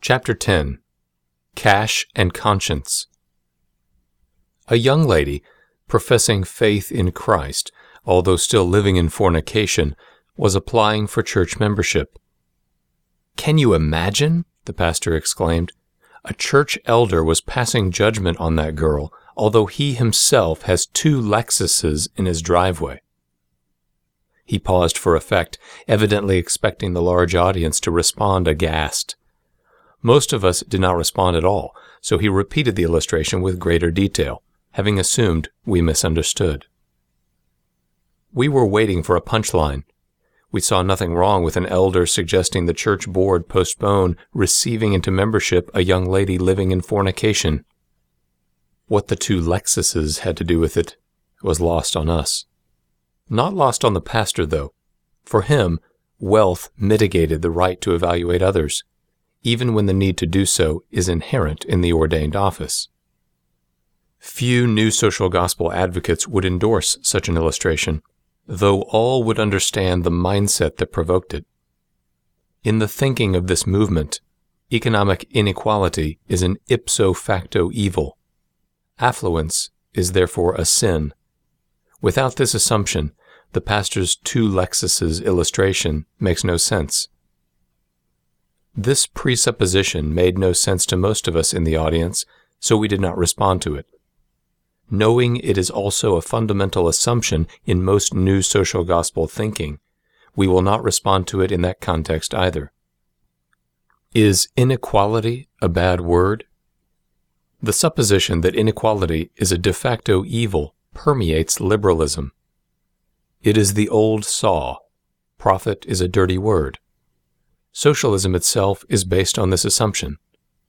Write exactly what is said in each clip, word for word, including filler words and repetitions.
Chapter ten. Cash and Conscience. A young lady, professing faith in Christ, although still living in fornication, was applying for church membership. "Can you imagine?" the pastor exclaimed. "A church elder was passing judgment on that girl, although he himself has two Lexuses in his driveway." He paused for effect, evidently expecting the large audience to respond aghast. Most of us did not respond at all, so he repeated the illustration with greater detail, having assumed we misunderstood. We were waiting for a punchline. We saw nothing wrong with an elder suggesting the church board postpone receiving into membership a young lady living in fornication. What the two Lexuses had to do with it was lost on us. Not lost on the pastor, though. For him, wealth mitigated the right to evaluate others, even when the need to do so is inherent in the ordained office. Few new social gospel advocates would endorse such an illustration, though all would understand the mindset that provoked it. In the thinking of this movement, economic inequality is an ipso facto evil. Affluence is therefore a sin. Without this assumption, the pastor's two Lexuses illustration makes no sense. This presupposition made no sense to most of us in the audience, so we did not respond to it. Knowing it is also a fundamental assumption in most new social gospel thinking, we will not respond to it in that context either. Is inequality a bad word? The supposition that inequality is a de facto evil permeates liberalism. It is the old saw, profit is a dirty word. Socialism itself is based on this assumption.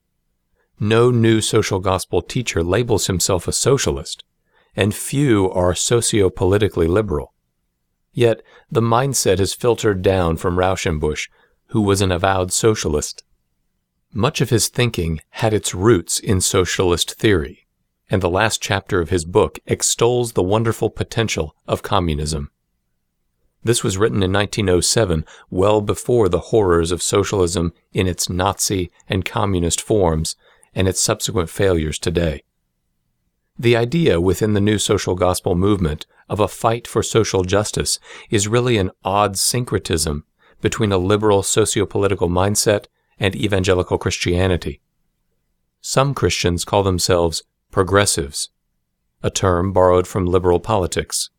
No new social gospel teacher labels himself a socialist, and few are socio-politically liberal. Yet the mindset has filtered down from Rauschenbusch, who was an avowed socialist. Much of his thinking had its roots in socialist theory, and the last chapter of his book extols the wonderful potential of communism. This was written in nineteen oh seven, well before the horrors of socialism in its Nazi and communist forms and its subsequent failures today. The idea within the new social gospel movement of a fight for social justice is really an odd syncretism between a liberal socio-political mindset and evangelical Christianity. Some Christians call themselves progressives, a term borrowed from liberal politics.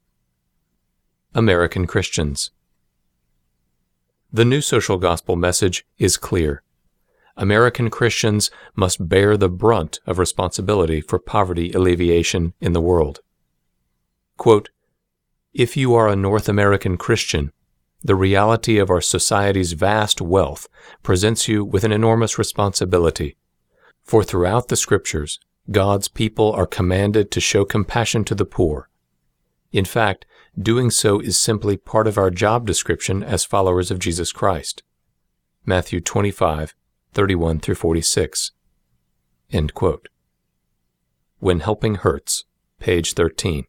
American Christians. The new social gospel message is clear. American Christians must bear the brunt of responsibility for poverty alleviation in the world. Quote, "If you are a North American Christian, the reality of our society's vast wealth presents you with an enormous responsibility, for throughout the Scriptures, God's people are commanded to show compassion to the poor. In fact, doing so is simply part of our job description as followers of Jesus Christ." Matthew twenty-five, thirty-one through forty-six. End quote. When Helping Hurts, page thirteen.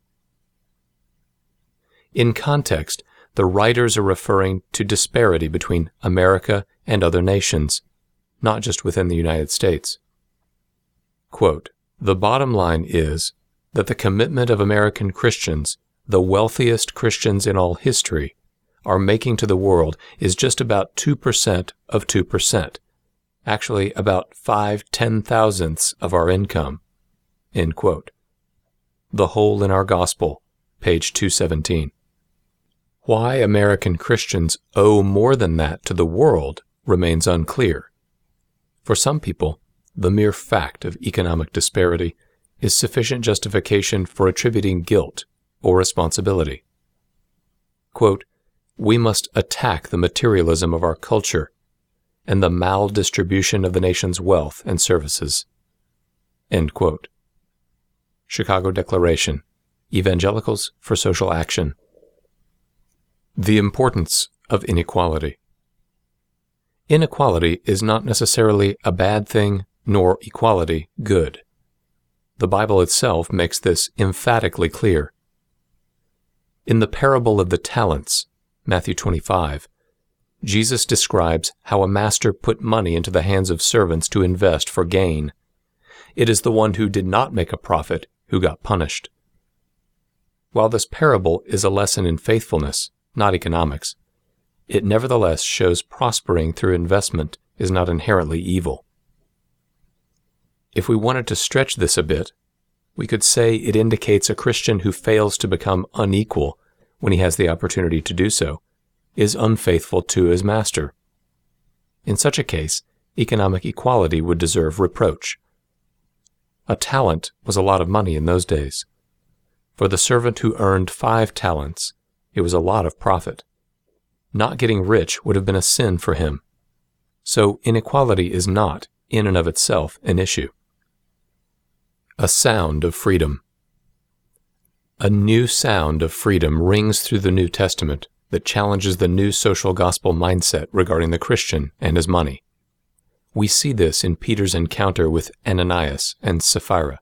In context, the writers are referring to disparity between America and other nations, not just within the United States. Quote, "The bottom line is that the commitment of American Christians, the wealthiest Christians in all history, are making to the world is just about two percent of two percent, actually about five ten-thousandths of our income." End quote. The Hole in Our Gospel, page two seventeen. Why American Christians owe more than that to the world remains unclear. For some people, the mere fact of economic disparity is sufficient justification for attributing guilt or responsibility. Quote, "We must attack the materialism of our culture and the maldistribution of the nation's wealth and services." End quote. Chicago Declaration, Evangelicals for Social Action. The importance of inequality. Inequality is not necessarily a bad thing, nor equality good. The Bible itself makes this emphatically clear. In the parable of the talents, Matthew twenty-five, Jesus describes how a master put money into the hands of servants to invest for gain. It is the one who did not make a profit who got punished. While this parable is a lesson in faithfulness, not economics, it nevertheless shows prospering through investment is not inherently evil. If we wanted to stretch this a bit, we could say it indicates a Christian who fails to become unequal when he has the opportunity to do so, is unfaithful to his master. In such a case, economic equality would deserve reproach. A talent was a lot of money in those days. For the servant who earned five talents, it was a lot of profit. Not getting rich would have been a sin for him. So inequality is not, in and of itself, an issue. A sound of freedom. A new sound of freedom rings through the New Testament that challenges the new social gospel mindset regarding the Christian and his money. We see this in Peter's encounter with Ananias and Sapphira.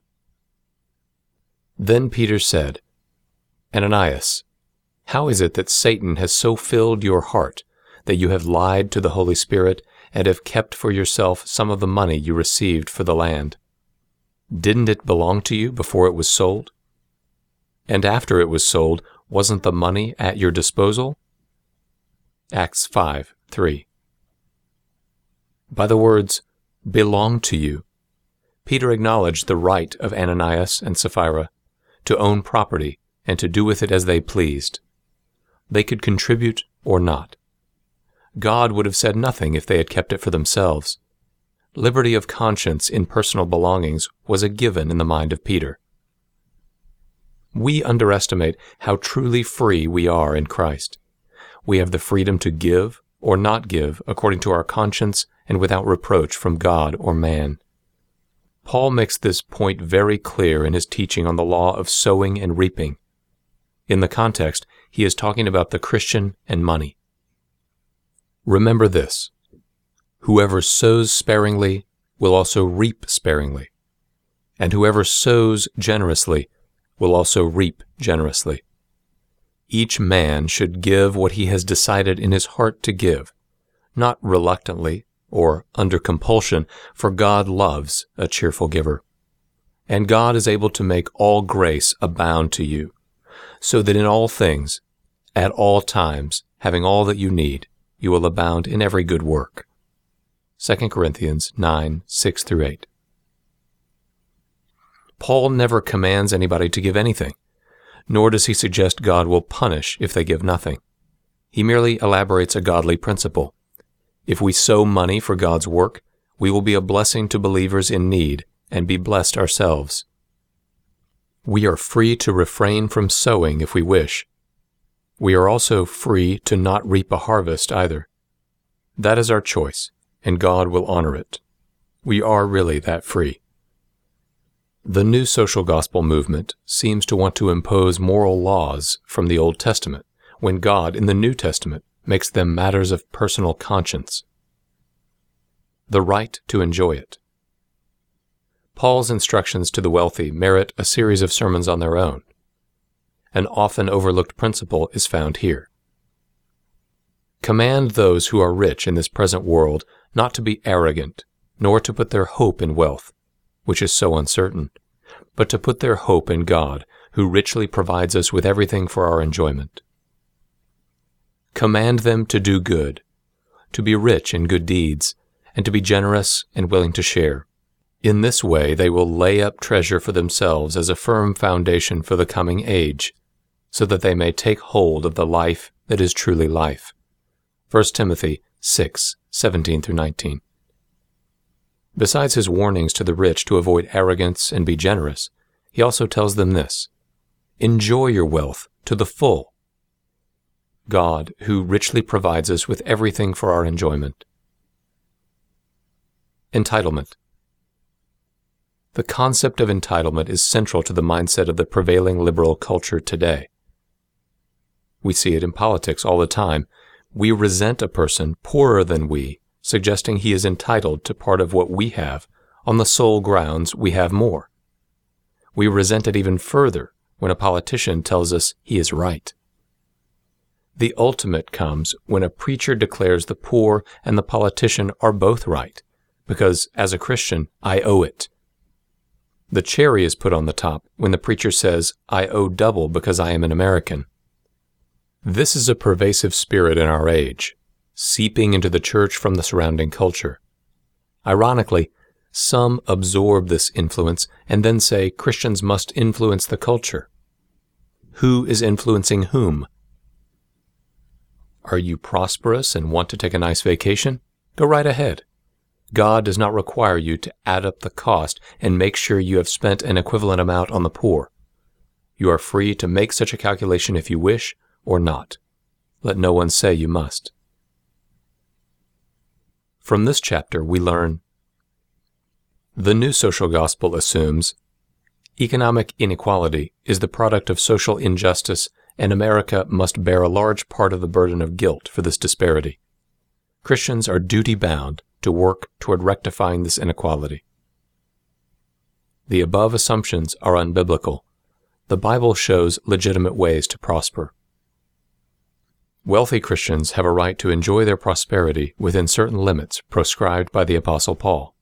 Then Peter said, "Ananias, how is it that Satan has so filled your heart that you have lied to the Holy Spirit and have kept for yourself some of the money you received for the land? Didn't it belong to you before it was sold? And after it was sold, wasn't the money at your disposal?" Acts five three. By the words, "belong to you," Peter acknowledged the right of Ananias and Sapphira to own property and to do with it as they pleased. They could contribute or not. God would have said nothing if they had kept it for themselves. Liberty of conscience in personal belongings was a given in the mind of Peter. We underestimate how truly free we are in Christ. We have the freedom to give or not give according to our conscience and without reproach from God or man. Paul makes this point very clear in his teaching on the law of sowing and reaping. In the context, he is talking about the Christian and money. Remember this: whoever sows sparingly will also reap sparingly, and whoever sows generously will also reap generously. Each man should give what he has decided in his heart to give, not reluctantly or under compulsion, for God loves a cheerful giver. And God is able to make all grace abound to you, so that in all things, at all times, having all that you need, you will abound in every good work. Second Corinthians nine six through eight. Paul never commands anybody to give anything, nor does he suggest God will punish if they give nothing. He merely elaborates a godly principle. If we sow money for God's work, we will be a blessing to believers in need and be blessed ourselves. We are free to refrain from sowing if we wish. We are also free to not reap a harvest either. That is our choice, and God will honor it. We are really that free. The new social gospel movement seems to want to impose moral laws from the Old Testament, when God, in the New Testament, makes them matters of personal conscience. The right to enjoy it. Paul's instructions to the wealthy merit a series of sermons on their own. An often overlooked principle is found here. Command those who are rich in this present world not to be arrogant, nor to put their hope in wealth, which is so uncertain, but to put their hope in God, who richly provides us with everything for our enjoyment. Command them to do good, to be rich in good deeds, and to be generous and willing to share. In this way they will lay up treasure for themselves as a firm foundation for the coming age, so that they may take hold of the life that is truly life. First Timothy six seventeen through nineteen. Besides his warnings to the rich to avoid arrogance and be generous, he also tells them this: enjoy your wealth to the full. God, who richly provides us with everything for our enjoyment. Entitlement. The concept of entitlement is central to the mindset of the prevailing liberal culture today. We see it in politics all the time. We resent a person poorer than we, suggesting he is entitled to part of what we have on the sole grounds we have more. We resent it even further when a politician tells us he is right. The ultimate comes when a preacher declares the poor and the politician are both right, because as a Christian, I owe it. The cherry is put on the top when the preacher says, I owe double because I am an American. This is a pervasive spirit in our age, seeping into the church from the surrounding culture. Ironically, some absorb this influence and then say Christians must influence the culture. Who is influencing whom? Are you prosperous and want to take a nice vacation? Go right ahead. God does not require you to add up the cost and make sure you have spent an equivalent amount on the poor. You are free to make such a calculation if you wish or not. Let no one say you must. From this chapter, we learn the new social gospel assumes economic inequality is the product of social injustice, and America must bear a large part of the burden of guilt for this disparity. Christians are duty-bound to work toward rectifying this inequality. The above assumptions are unbiblical. The Bible shows legitimate ways to prosper. Wealthy Christians have a right to enjoy their prosperity within certain limits prescribed by the Apostle Paul.